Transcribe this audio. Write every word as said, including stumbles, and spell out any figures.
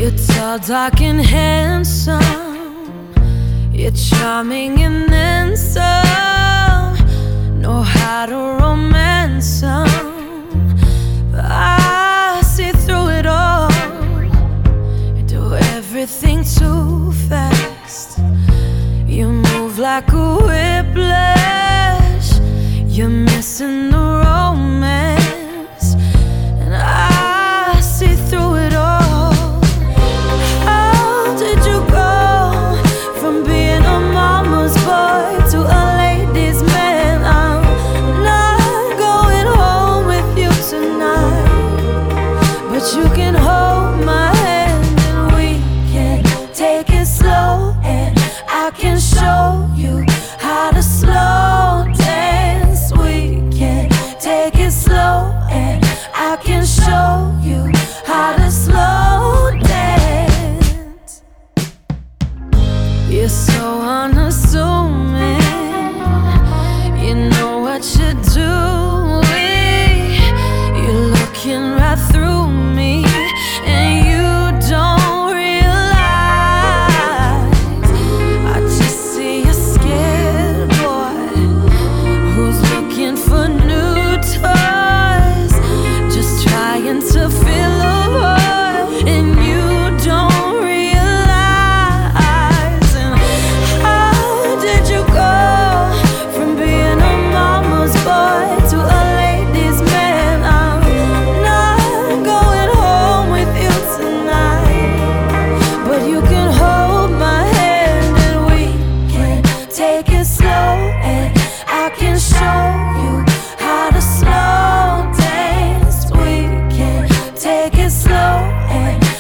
You're tall, dark, and handsome. You're charming and then some. Know how to romance some. But I see through it all. You do everything too fast. You move like a whiplash. You're missing the romance, and I see through it all. How did you go from being a mama's boy to a ladies' man? I'm not going home with you tonight, but you can hold my hand and we can take it slow, and I can show you how to slow dance. We can take it slow, and I can show you how to slow dance. You're so unassuming. You know what you're doing. You're looking right through me, and you don't realize I just see a scared boy who's looking for new toys, just trying to fill a void, and you don't realize. And how did you go from being a mama's boy to a ladies' man? I'm not going home with you tonight, but you can hold my hand and we can take it slow, and I can show you how to slow dance. We can take it slow, and